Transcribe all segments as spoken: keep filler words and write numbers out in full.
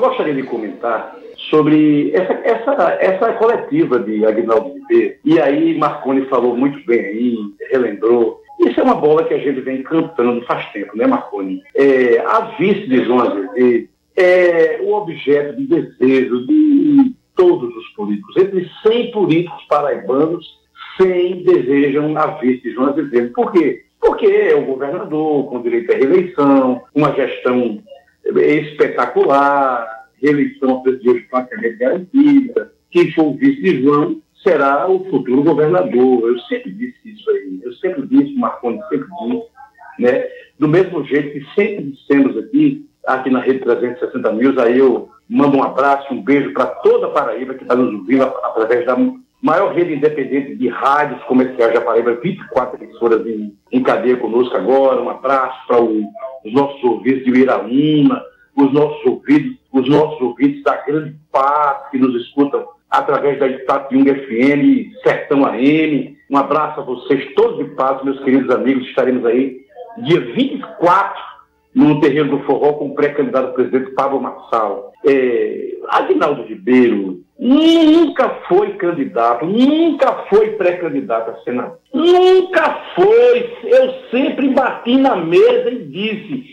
gostaria de comentar sobre essa, essa, essa coletiva de Aguinaldo Ribeiro. E aí Marconi falou muito bem aí, relembrou. Isso é uma bola que a gente vem cantando faz tempo, né, Marconi? É, a vice de João Azevedo é o objeto de desejo de todos os políticos. Entre cem políticos paraibanos, cem desejam a vice de João Azevedo. Por quê? Porque é o governador com direito à reeleição, uma gestão espetacular, reeleição ao presidente com a caneta garantida. Quem for o vice de João será o futuro governador. Eu sempre disse isso aí. Eu sempre disse, o Marconi sempre disse, né? Do mesmo jeito que sempre dissemos aqui, aqui na Rede trezentos e sessenta News, aí eu mando um abraço, um beijo para toda a Paraíba que está nos ouvindo através da maior rede independente de rádios comerciais da Paraíba, vinte e quatro emissoras em, em cadeia conosco agora. Um abraço para os nossos ouvintes de Iraúna, os nossos ouvintes, os nossos ouvintes da Grande Paz, que nos escutam através da Itatiunga F M, Sertão A M. Um abraço a vocês todos de paz, meus queridos amigos. Estaremos aí dia vinte e quatro no terreno do Forró com o pré-candidato a presidente Pablo Marçal. É, Aguinaldo Ribeiro nunca foi candidato, nunca foi pré-candidato a senador. Nunca foi. Eu sempre bati na mesa e disse,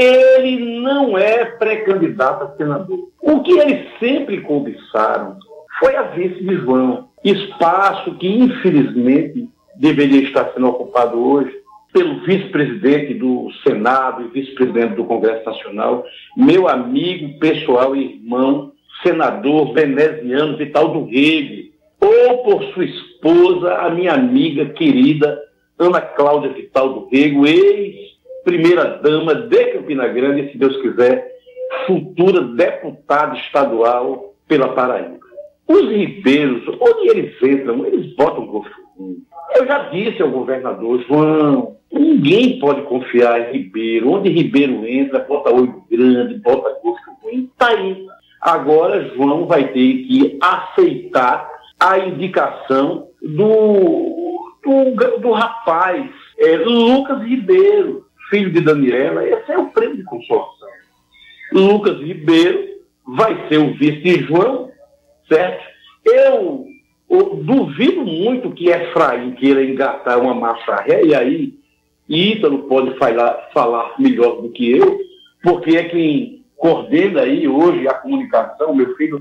ele não é pré-candidato a senador. O que eles sempre cobiçaram foi a vice de João. Espaço que, infelizmente, deveria estar sendo ocupado hoje pelo vice-presidente do Senado e vice-presidente do Congresso Nacional, meu amigo pessoal e irmão, senador veneziano Vital do Rego, ou por sua esposa, a minha amiga querida Ana Cláudia Vital do Rego, ex-primeira-dama de Campina Grande, e, se Deus quiser, futura deputada estadual pela Paraíba. Os ribeiros, onde eles entram, eles botam gosto ruim. Eu já disse ao governador, João, ninguém pode confiar em Ribeiro. Onde Ribeiro entra, bota olho grande, bota gosto ruim, tá aí. Agora João vai ter que aceitar a indicação do, do, do rapaz, é, Lucas Ribeiro, filho de Daniela. Esse é o prêmio de consolação. Lucas Ribeiro vai ser o vice de João, certo? Eu, eu duvido muito que Efraim queira engatar uma marcha ré, e aí Ítalo pode falar, falar melhor do que eu, porque é quem coordena aí hoje a comunicação, meu filho,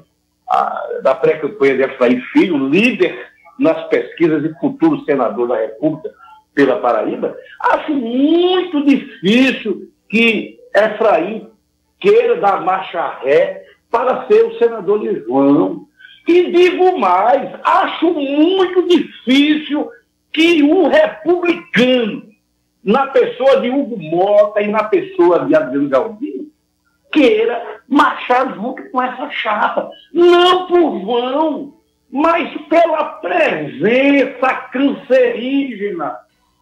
a, da pré-campanha de Efraim Filho, líder nas pesquisas e futuro senador da República pela Paraíba. Acho muito difícil que Efraim queira dar marcha ré para ser o senador de João. E digo mais, acho muito difícil que um republicano, na pessoa de Hugo Mota e na pessoa de Adriano Galdino, queira marchar junto com essa chapa. Não por João, mas pela presença cancerígena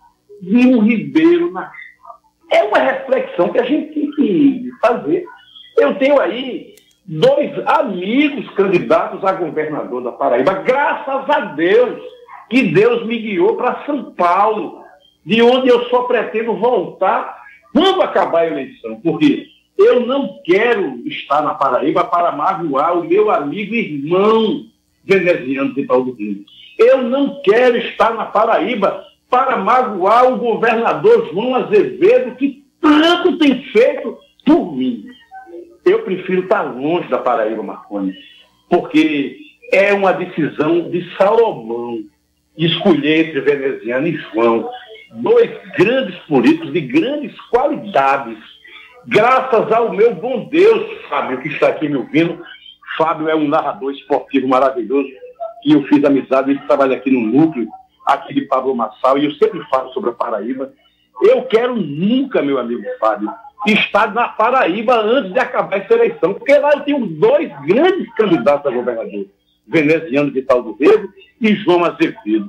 de um Ribeiro na chapa. É uma reflexão que a gente tem que fazer. Eu tenho aí dois amigos candidatos a governador da Paraíba, graças a Deus, que Deus me guiou para São Paulo, de onde eu só pretendo voltar quando acabar a eleição, porque eu não quero estar na Paraíba para magoar o meu amigo e irmão veneziano de Paulo do Rio. Eu não quero estar na Paraíba para magoar o governador João Azevedo, que tanto tem feito por mim. Eu prefiro estar longe da Paraíba, Marconi, porque é uma decisão de Salomão escolher entre veneziano e João, dois grandes políticos de grandes qualidades. Graças ao meu bom Deus, Fábio, que está aqui me ouvindo. Fábio é um narrador esportivo maravilhoso, que eu fiz amizade, ele trabalha aqui no núcleo, aqui de Pablo Marçal, e eu sempre falo sobre a Paraíba. Eu quero nunca, meu amigo Fábio, estar na Paraíba antes de acabar essa eleição, porque lá eu tenho dois grandes candidatos a governador, veneziano Vital do Rego e João Azevedo.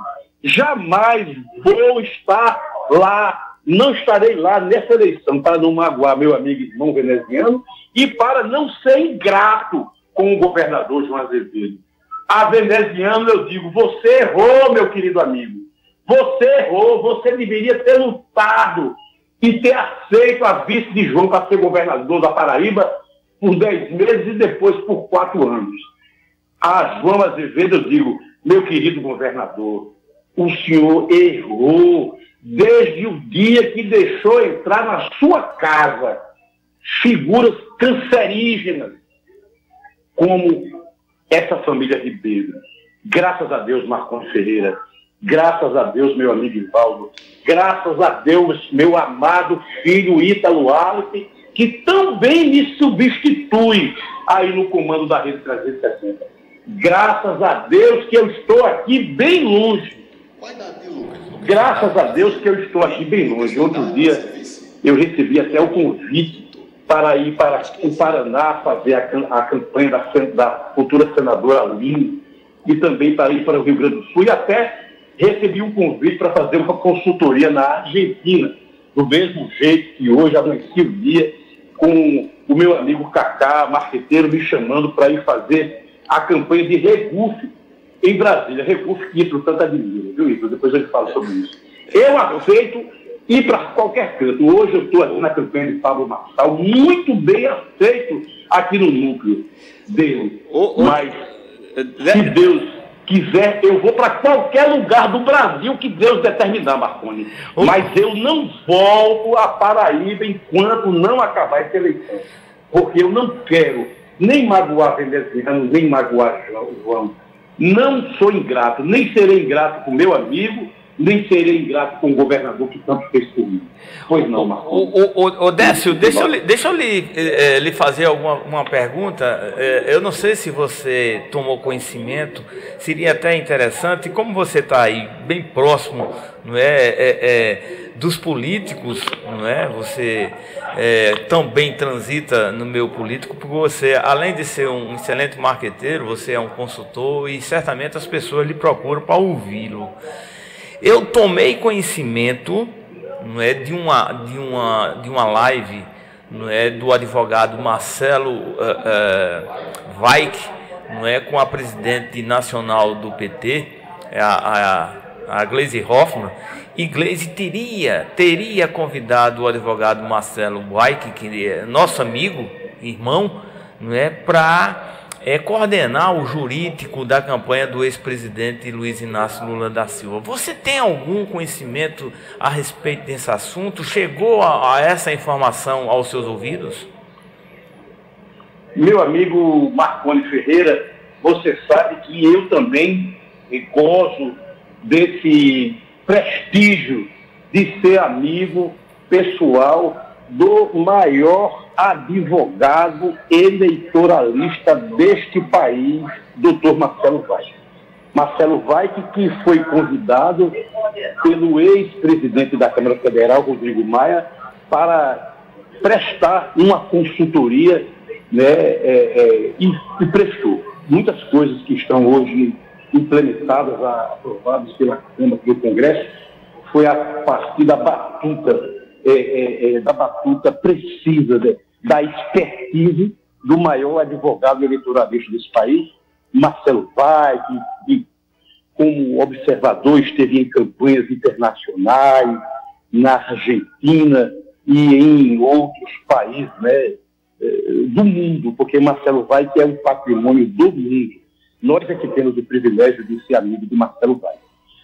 Jamais vou estar lá, não estarei lá nessa eleição para não magoar meu amigo e irmão veneziano e para não ser ingrato com o governador João Azevedo. A veneziano eu digo, você errou, meu querido amigo. Você errou, você deveria ter lutado e ter aceito a vice de João para ser governador da Paraíba por dez meses e depois por quatro anos. A João Azevedo, eu digo, meu querido governador, o senhor errou desde o dia que deixou entrar na sua casa figuras cancerígenas, como essa família Ribeiro. Graças a Deus, Marconi Ferreira. Graças a Deus, meu amigo Ivaldo. Graças a Deus, meu amado filho Ítalo Alice, que também me substitui aí no comando da Rede trezentos e sessenta. Graças a Deus que eu estou aqui bem longe. Graças a Deus que eu estou aqui bem longe. Outro dia eu recebi até o convite para ir para o Paraná fazer a, a campanha da, da futura senadora Aline e também para ir para o Rio Grande do Sul, e até recebi um convite para fazer uma consultoria na Argentina, do mesmo jeito que hoje amanheci o dia com o meu amigo Cacá, marqueteiro, me chamando para ir fazer a campanha de Regufe em Brasília. Regufe que Ítalo tanto admira, viu, Ítalo? Depois eu falo sobre isso. Eu aceito ir para qualquer canto. Hoje eu estou aqui na campanha de Pablo Marçal, muito bem aceito aqui no núcleo dele. Oh, oh. Mas, se Deus quiser, eu vou para qualquer lugar do Brasil que Deus determinar, Marconi. Oh. Mas eu não volto a Paraíba enquanto não acabar essa eleição. Porque eu não quero nem magoar veneziano, nem magoar João. Não sou ingrato, nem serei ingrato com meu amigo, nem serei ingrato com o governador que tanto fez por mim. Pois não, Marconi. Ô, Décio, deixa eu, deixa eu lhe, eh, lhe fazer alguma uma pergunta. Eh, eu não sei se você tomou conhecimento, seria até interessante, como você está aí bem próximo, não é, é, é, dos políticos, não é? Você é, também transita no meio político, porque você, além de ser um excelente marqueteiro, você é um consultor e certamente as pessoas lhe procuram para ouvi-lo. Eu tomei conhecimento, não é, de uma de uma de uma live, não é, do advogado Marcelo uh, uh, Weick, não é, com a presidente nacional do P T, a, a, a Gleisi Hoffmann, e Gleisi teria teria convidado o advogado Marcelo Weick, que é nosso amigo, irmão, não é, para é coordenar o jurídico da campanha do ex-presidente Luiz Inácio Lula da Silva. Você tem algum conhecimento a respeito desse assunto? Chegou a, a essa informação aos seus ouvidos? Meu amigo Marconi Ferreira, você sabe que eu também gozo desse prestígio de ser amigo pessoal do maior advogado eleitoralista deste país, doutor Marcelo Weick. Marcelo Weick, que foi convidado pelo ex-presidente da Câmara Federal, Rodrigo Maia, para prestar uma consultoria, né, é, é, e, e prestou. Muitas coisas que estão hoje implementadas, aprovadas pela Câmara do Congresso, foi a partir da batuta, é, é, é, da batuta precisa, né, da expertise do maior advogado eleitoralista desse país, Marcelo Weick, que como observador esteve em campanhas internacionais, na Argentina e em outros países, né, do mundo, porque Marcelo Weick é um patrimônio do mundo. Nós é que temos o privilégio de ser amigo de Marcelo Weick.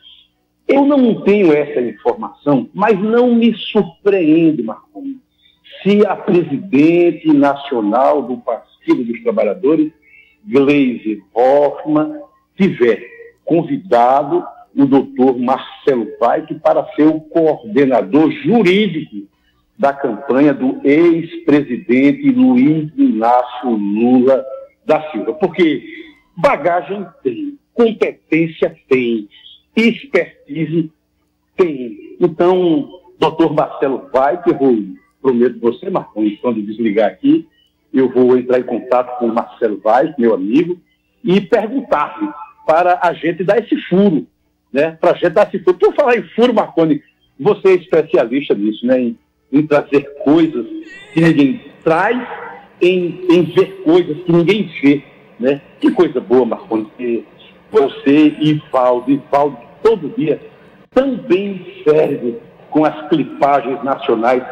Eu não tenho essa informação, mas não me surpreende, Marconi, se a presidente nacional do Partido dos Trabalhadores, Gleisi Hoffmann, tiver convidado o doutor Marcelo Weick para ser o coordenador jurídico da campanha do ex-presidente Luiz Inácio Lula da Silva. Porque bagagem tem, competência tem, expertise tem. Então, doutor Marcelo Weick, eu vou, prometo você, Marconi, quando desligar aqui, eu vou entrar em contato com o Marcelo Weick, meu amigo, e perguntar-lhe para a gente dar esse furo, né? Para a gente dar esse furo. Por falar em furo, Marconi, você é especialista nisso, né? Em, em trazer coisas que ninguém traz, em, em ver coisas que ninguém vê, né? Que coisa boa, Marconi, que você e Ivaldo, Ivaldo todo dia também serve com as clipagens nacionais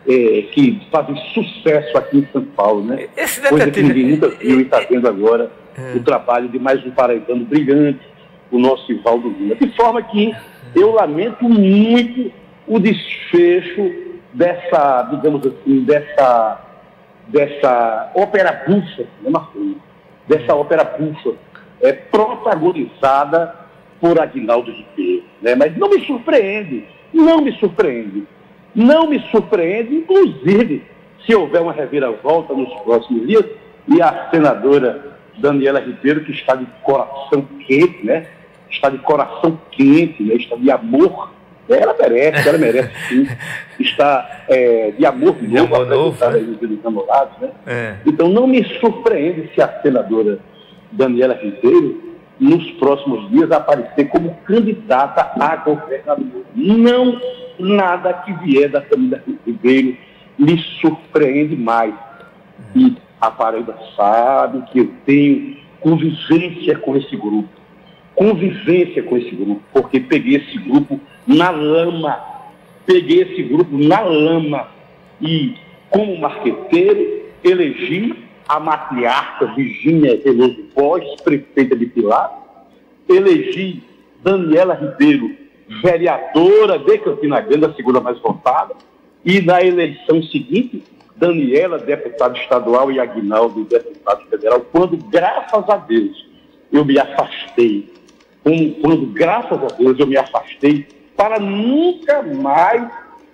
é, que fazem sucesso aqui em São Paulo, né? Esse Coisa que detetive... ninguém nunca viu e está vendo agora o trabalho de mais um paraibano brilhante, o nosso Ivaldo Lima. De forma que eu lamento muito o desfecho dessa, digamos assim, dessa, dessa ópera bufa, né, Marcos? Dessa ópera bufa, é, protagonizada por Aguinaldo Ribeiro, né? Mas não me surpreende, não me surpreende, não me surpreende, inclusive, se houver uma reviravolta nos próximos dias, e a senadora Daniela Ribeiro, que está de coração quente, né? Está de coração quente, né? Está de amor, ela merece, ela merece sim, está é, de amor de novo, amor novo, né? Dos namorados, né? É. Então não me surpreende se a senadora Daniela Ribeiro, nos próximos dias, aparecer como candidata a governador. Não nada que vier da família Ribeiro me surpreende mais. E a Paraíba sabe que eu tenho convivência com esse grupo. Convivência com esse grupo, porque peguei esse grupo na lama. Peguei esse grupo na lama. E, como marqueteiro, elegi a matriarca Virgínia Veloso Pós, prefeita de Pilar. Elegi Daniela Ribeiro, vereadora de Campina Grande, a segunda mais votada. E na eleição seguinte, Daniela, deputada estadual, e Aguinaldo, deputado federal, quando, graças a Deus, eu me afastei. Quando, graças a Deus, eu me afastei para nunca mais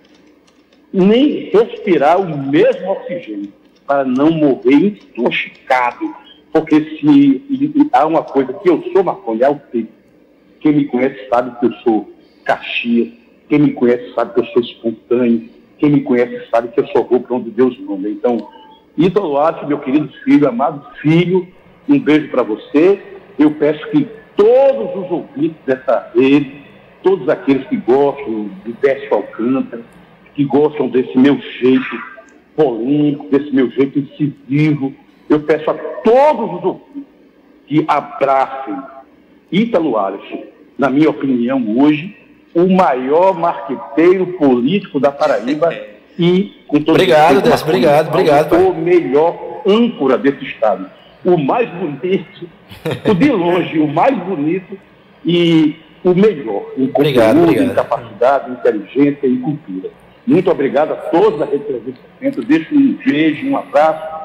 nem respirar o mesmo oxigênio, para não morrer intoxicado. Porque se há uma coisa que eu sou, Marconi, é o tempo. Quem me conhece sabe que eu sou Caxias, quem me conhece sabe que eu sou espontâneo, quem me conhece sabe que eu só vou para onde Deus manda. Então, Ítalo Acho, meu querido filho, amado filho, um beijo para você. Eu peço que todos os ouvintes dessa rede, todos aqueles que gostam de Décio Alcântara, que gostam desse meu jeito polêmico, desse meu jeito incisivo, eu peço a todos os ouvintes que abracem Ítalo Alisson, na minha opinião, hoje, o maior marqueteiro político da Paraíba e, com todo obrigado, Décio, obrigado, obrigado. O melhor âncora desse estado. O mais bonito, o de longe, o mais bonito e o melhor em obrigado, conteúdo, obrigado. em capacidade, em inteligência e cultura. Muito obrigado a todos da Rede trezentos e sessenta. Deixo um beijo, um abraço